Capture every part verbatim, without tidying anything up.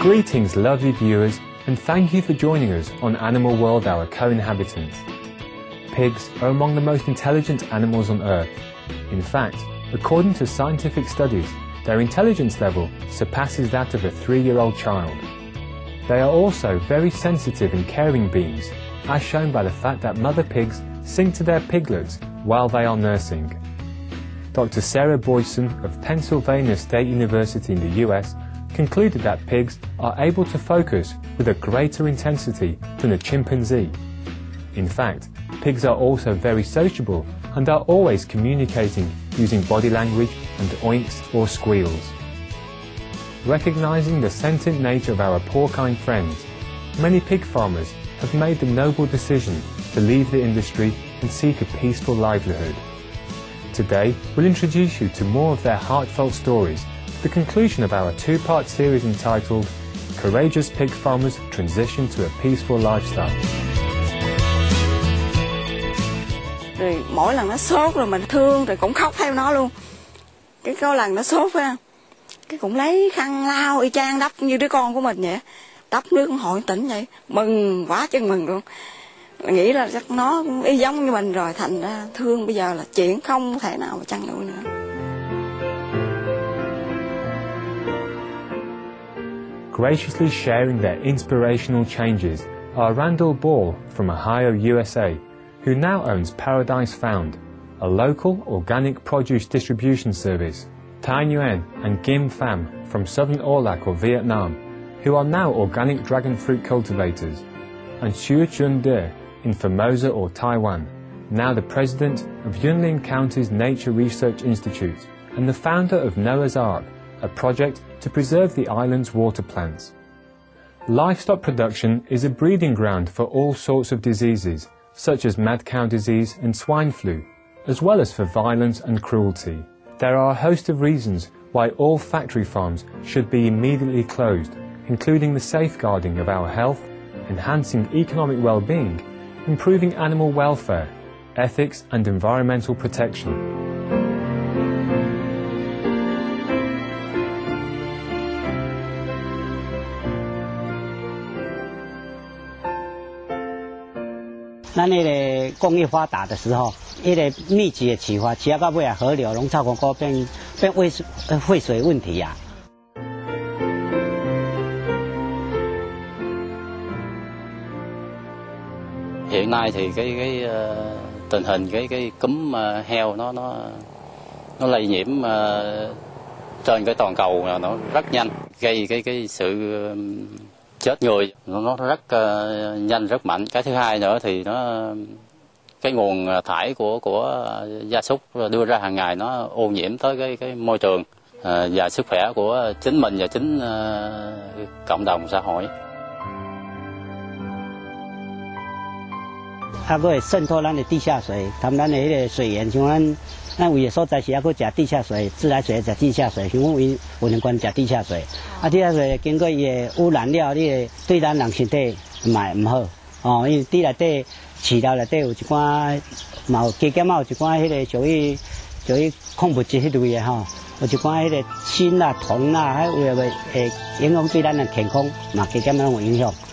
Greetings, lovely viewers, and thank you for joining us on Animal World, our co-inhabitants. Pigs are among the most intelligent animals on Earth. In fact, according to scientific studies, their intelligence level surpasses that of a three-year-old child. They are also very sensitive and caring beings, as shown by the fact that mother pigs sing to their piglets while they are nursing. Doctor Sarah Boyson of Pennsylvania State University in the U S concluded that pigs are able to focus with a greater intensity than a chimpanzee. In fact, pigs are also very sociable and are always communicating using body language and oinks or squeals. Recognizing the sentient nature of our porcine friends, many pig farmers have made the noble decision to leave the industry and seek a peaceful livelihood. Today, we'll introduce you to more of their heartfelt stories, the conclusion of our two-part series entitled Courageous Pig Farmers Transition to a Peaceful Lifestyle. Rồi mỗi lần nó sốt rồi mình thương rồi cũng khóc theo nó luôn. Cái có lần nó sốt phải không? Cái cũng lấy khăn lau y chang đắp như đứa con của mình vậy. Đắp nước hội tỉnh vậy, mừng quá chừng mừng luôn. Nghĩ là chắc nó cũng y giống như mình rồi, thành ra thương bây giờ là chuyện không thể nào mà chăn nuôi nữa. Graciously sharing their inspirational changes are Randall Ball from Ohio, U S A, who now owns Paradise Found, a local organic produce distribution service, Tai Nguyen and Kim Pham from Southern Orlac or Vietnam, who are now organic dragon fruit cultivators, and Xue Chun De in Formosa or Taiwan, now the president of Yunlin County's Nature Research Institute and the founder of Noah's Ark, a project to preserve the island's water plants. Livestock production is a breeding ground for all sorts of diseases, such as mad cow disease and swine flu, as well as for violence and cruelty. There are a host of reasons why all factory farms should be immediately closed, including the safeguarding of our health, enhancing economic well-being, improving animal welfare, ethics and environmental protection. 咱那个工业发达的时候，那个密集的起发，起到尾啊，河流、农草广告变变渭水渭水问题啊。 Hiện nay thì cái cái uh, tình hình cái cái cúm uh, heo nó nó nó lây nhiễm uh, trên cái toàn cầu nó rất nhanh, gây cái cái sự uh, chết người nó, nó rất uh, nhanh rất mạnh. Cái thứ hai nữa thì nó cái nguồn thải của của gia súc đưa ra hàng ngày nó ô nhiễm tới cái cái môi trường uh, và sức khỏe của chính mình và chính uh, cộng đồng xã hội. 它会渗透咱的地下水，他们咱的迄个水源，像咱咱有的所在是还佫食地下水，自来水食地下水，像我为有人关食地下水，啊地下水经过伊的污染了，你的对咱人身体嘛唔好，哦，因为地内底饲料内底有一寡嘛有加减嘛有一寡迄个属于属于矿物质迄类的吼，有一寡迄个锌啦、铜啦，还有为会影响对咱的健康嘛加减有影响。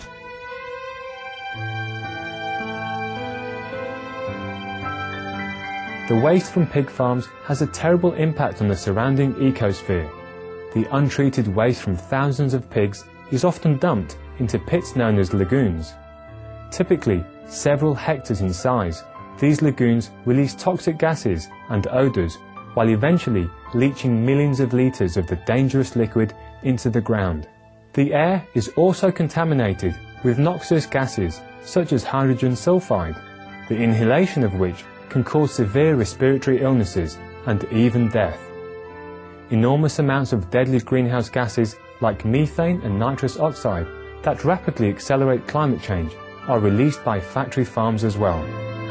The waste from pig farms has a terrible impact on the surrounding ecosphere. The untreated waste from thousands of pigs is often dumped into pits known as lagoons. Typically, several hectares in size, these lagoons release toxic gases and odours, while eventually leaching millions of litres of the dangerous liquid into the ground. The air is also contaminated with noxious gases such as hydrogen sulfide, the inhalation of which can cause severe respiratory illnesses and even death. Enormous amounts of deadly greenhouse gases like methane and nitrous oxide that rapidly accelerate climate change are released by factory farms as well.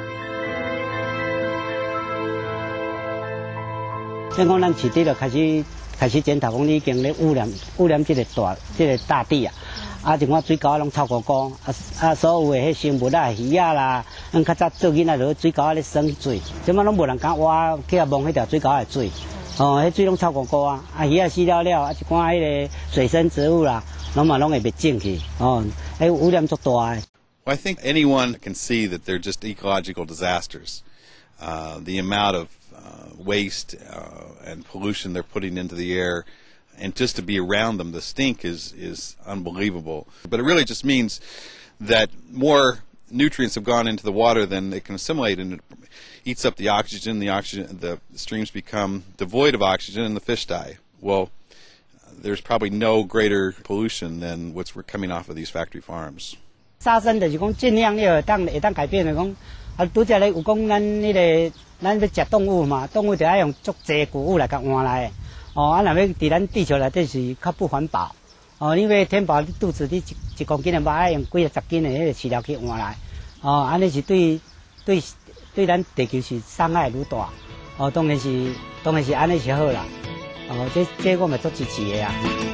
像讲咱市地就开始开始检讨，讲你已经咧污染污染这个大这个大地啊。 啊，就讲水沟拢臭高高，啊啊，所有的迄生物啦、鱼仔啦，咱较早做囡仔落水沟咧生水，即摆拢无人敢挖去啊摸迄条水沟的水，哦，迄水拢臭高高啊，啊鱼仔死了了，啊一寡迄个水生植物啦， nó mà nó ngày bị chiên thì, oh, cái污染rất to. Well, I think anyone can see that they're just ecological disasters. Uh, the amount of uh, waste uh, and pollution they're putting into the air, and just to be around them, the stink is is unbelievable. But it really just means that more nutrients have gone into the water than it can assimilate, and it eats up the oxygen. The oxygen, the streams become devoid of oxygen, and the fish die. Well, there's probably no greater pollution than what's coming off of these factory farms. 杀生就是讲尽量要当会当改变的讲，啊，拄则咧有讲咱迄个咱要食动物嘛，动物就要用足济谷物来甲换来，哦，啊，若要伫咱地球内底是较不环保，哦，因为填饱你肚子，你一一公斤的肉要用几啊十斤的迄个饲料去换来，哦，安尼是对对对咱地球是伤害愈大，哦，当然是当然是安尼是好啦，哦，这这我嘛足支持的啊。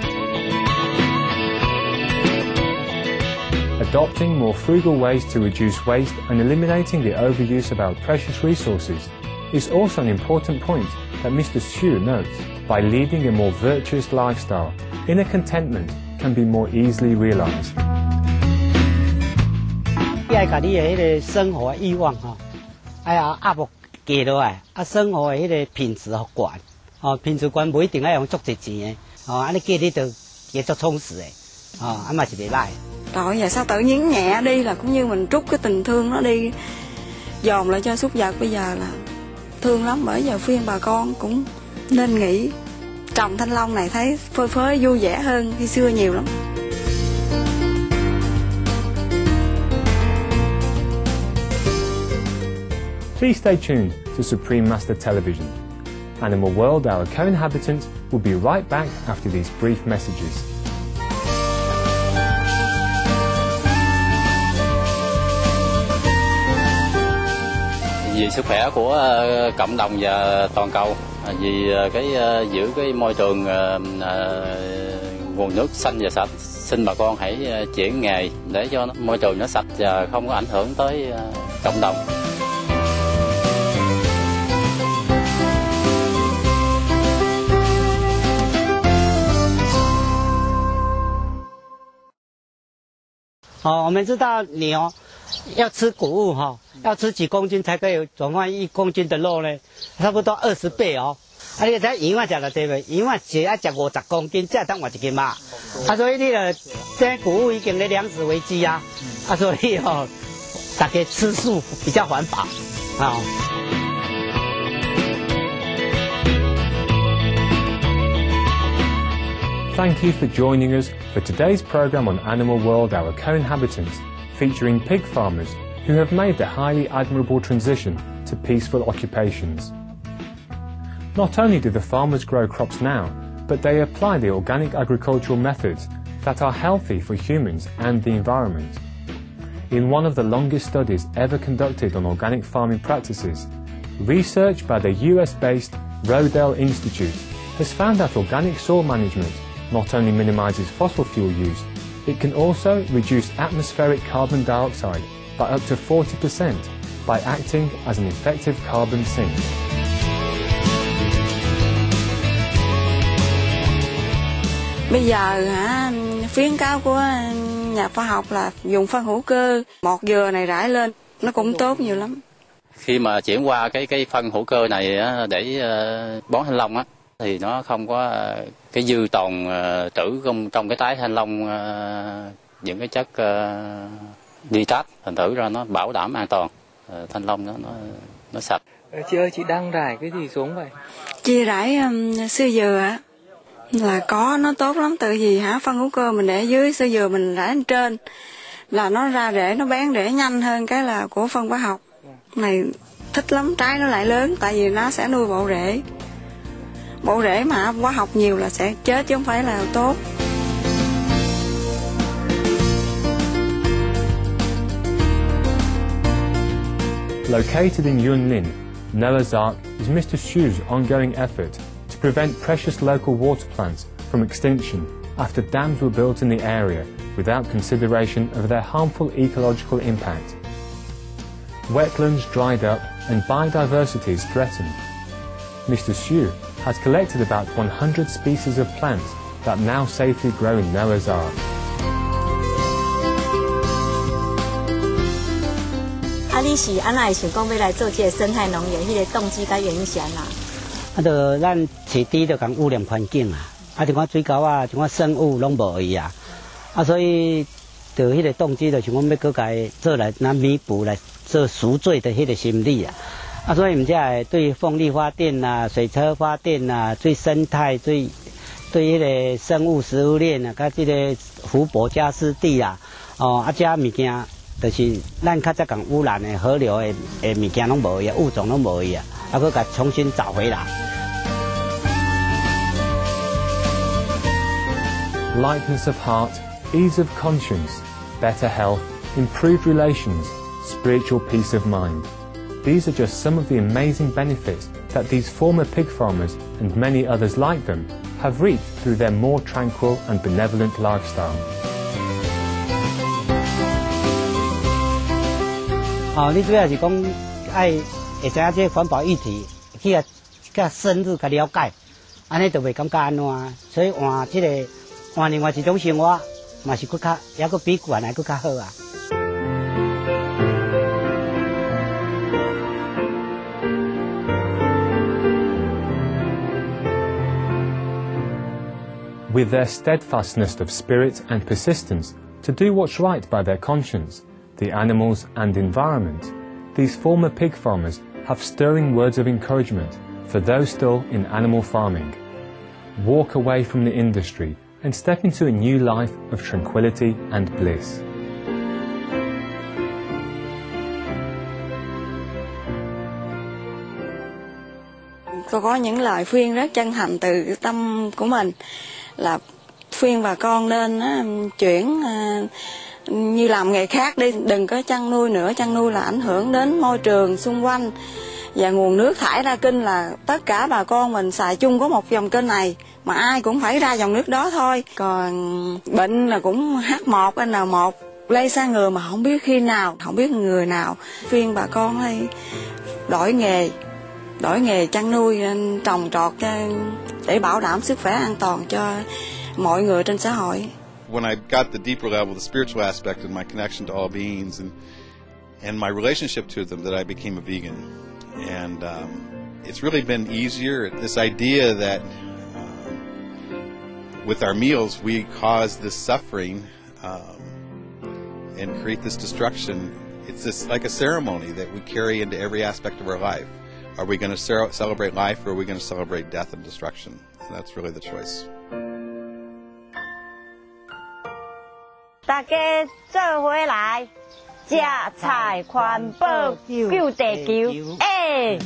Adopting more frugal ways to reduce waste and eliminating the overuse of our precious resources is also an important point that Mister Xu notes. By leading a more virtuous lifestyle, inner contentment can be more easily realized. 你爱甲你的迄个生活欲望吼，哎呀压无低落来，啊生活的迄个品质好悬，哦品质悬不一定要用足济钱的，哦安尼过你就也足充实的，哦安嘛是袂歹。 Trời giờ sao tự nhiên nhẹ đi là cũng như mình trút cái tình thương nó đi, dồn lại cho súc vật bây giờ là thương lắm. Bởi giờ khuyên bà con cũng nên nghĩ trồng thanh long này thấy phơi phới vui vẻ hơn khi xưa nhiều lắm. Please stay tuned to Supreme Master Television. Animal World, our co-inhabitant, will be right back after these brief messages. Vì sức khỏe của cộng đồng và toàn cầu, vì cái giữ cái môi trường nguồn nước xanh và sạch, xin bà con hãy chuyển nghề để cho môi trường nó sạch và không có ảnh hưởng tới cộng đồng. 哦，我们知道牛要吃谷物哈，要吃几公斤才可以转换一公斤的肉呢？差不多二十倍哦。啊，你睇羊啊食了对袂？羊啊一要食五十公斤，才当换一斤肉。啊，所以你了，这谷物已经咧粮食危机啊。啊，所以哦，大家吃素比较环保啊。 Thank you for joining us for today's programme on Animal World, our co-inhabitants, featuring pig farmers who have made the highly admirable transition to peaceful occupations. Not only do the farmers grow crops now, but they apply the organic agricultural methods that are healthy for humans and the environment. In one of the longest studies ever conducted on organic farming practices, research by the U S-based Rodale Institute has found that organic soil management not only minimises fossil fuel use, it can also reduce atmospheric carbon dioxide by up to forty percent by acting as an effective carbon sink. Bây giờ hả, khuyến cáo của nhà khoa học là dùng phân hữu cơ, một dừa này rải lên nó cũng tốt nhiều lắm. Khi mà chuyển qua cái cái phân hữu cơ này để bón thanh long á, thì nó không có cái dư tồn trữ trong trong cái tái thanh long những cái chất nitrat, thành thử ra nó bảo đảm an toàn, thanh long nó nó nó sạch. Chị ơi, chị đang rải cái gì xuống vậy? Chị rải um, sơ dừa là có nó tốt lắm, tự vì hả phân hữu cơ mình để dưới, sơ dừa mình rải lên trên là nó ra rễ, nó bén rễ nhanh hơn cái là của phân hóa học. Này thích lắm, trái nó lại lớn tại vì nó sẽ nuôi bộ rễ. Bộ rễ mà hóa học nhiều là sẽ chết chứ không phải là tốt. Located in Yunlin, Noah's Ark is Mister Xu's ongoing effort to prevent precious local water plants from extinction after dams were built in the area without consideration of their harmful ecological impact. Wetlands dried up and biodiversity is threatened. Mister Xu has collected about one hundred species of plants that now safely grow in Noah's Ark. 啊，你是安那会想讲要来做这个生态农业？迄、那个动机甲原因是安那？ 啊，就咱饲猪就讲污染环境啊，啊，像讲水沟啊，像讲生物拢无去啊，啊，所以就迄个动机就想讲要搁家做来拿弥补来做赎罪的迄个心理啊，啊，所以毋才会对风力发电啊、水车发电啊、对生态、对对迄个生物食物链啊，甲即个湖泊加湿地啊，哦，啊，遮物件。就是咱较早讲污染的河流的的物件拢无去啊，物种拢无去啊，啊，佮甲重新找回来。 Lightness of heart, ease of conscience, better health, improved relations, spiritual peace of mind. These are just some of the amazing benefits that these former pig farmers and many others like them have reaped through their more tranquil and benevolent lifestyle. 哦，你主要是讲爱会知影这环保议题，去啊较深入甲了解，安尼就袂感觉安怎，所以换这个换另外一种生活，嘛是佫较也佫比原来佫较好啊。 With their steadfastness of spirit and persistence to do what's right by their conscience, the animals and environment, these former pig farmers have stirring words of encouragement for those still in animal farming. Walk away from the industry and step into a new life of tranquility and bliss. Tôi có những lời khuyên rất chân thành từ tâm của mình, là khuyên bà con nên uh, chuyển uh, như làm nghề khác đi, đừng có chăn nuôi nữa. Chăn nuôi là ảnh hưởng đến môi trường xung quanh, và nguồn nước thải ra kênh là tất cả bà con mình xài chung có một dòng kênh này, mà ai cũng phải ra dòng nước đó thôi. Còn bệnh là cũng H một N một lây sang người mà không biết khi nào, không biết người nào. Khuyên bà con hay đổi nghề, đổi nghề chăn nuôi, trồng trọt để bảo đảm sức khỏe an toàn cho mọi người trên xã hội. When I got the deeper level, the spiritual aspect of my connection to all beings and and my relationship to them, that I became a vegan. And um, it's really been easier. This idea that um, with our meals we cause this suffering um, and create this destruction. It's this, like a ceremony that we carry into every aspect of our life. Are we going to ce- celebrate life, or are we going to celebrate death and destruction? And that's really the choice. 大家做伙来，食菜环保救地球，哎！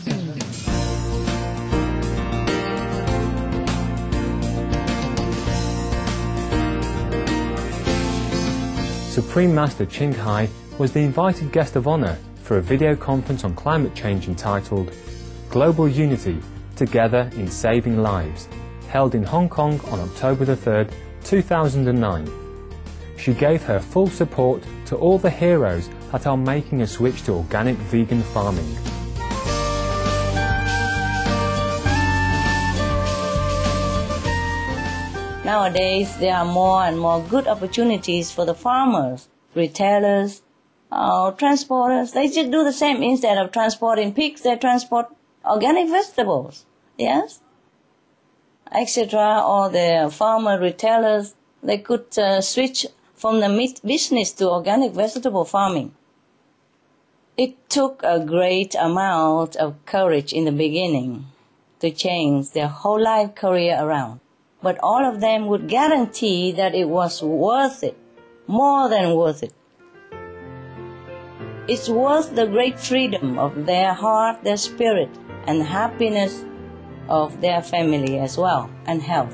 Supreme Master Ching Hai was the invited guest of honor for a video conference on climate change entitled Global Unity, Together in Saving Lives, held in Hong Kong on October the third, two thousand nine. She gave her full support to all the heroes that are making a switch to organic vegan farming. Nowadays, there are more and more good opportunities for the farmers, retailers, uh, transporters. They just do the same. Instead of transporting pigs, they transport organic vegetables, yes, et cetera. Or the farmer retailers, they could uh, switch from the meat business to organic vegetable farming. It took a great amount of courage in the beginning to change their whole life career around. But all of them would guarantee that it was worth it, more than worth it. It's worth the great freedom of their heart, their spirit, and happiness of their family as well, and health.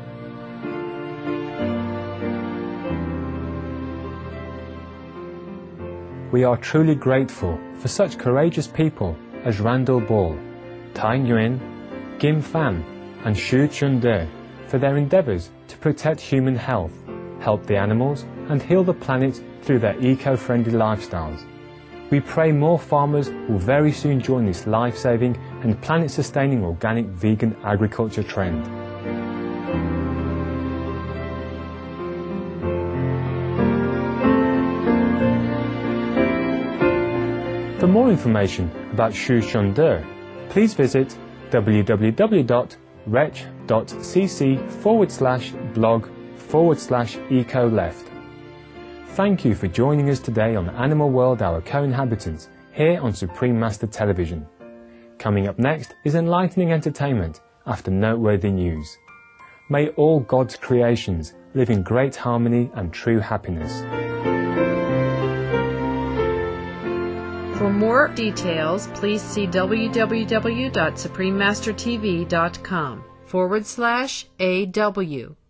We are truly grateful for such courageous people as Randall Ball, Tai Nguyen, Kim Pham, and Xu Chunde for their endeavours to protect human health, help the animals, and heal the planet through their eco-friendly lifestyles. We pray more farmers will very soon join this life-saving and planet-sustaining organic vegan agriculture trend. For more information about Shu Shunde, please visit www.wretch.cc forward slash blog forward slash eco-left. Thank you for joining us today on Animal World Our Co-Inhabitants here on Supreme Master Television. Coming up next is enlightening entertainment after noteworthy news. May all God's creations live in great harmony and true happiness. For more details, please see www.suprememastertv.com forward slash AW.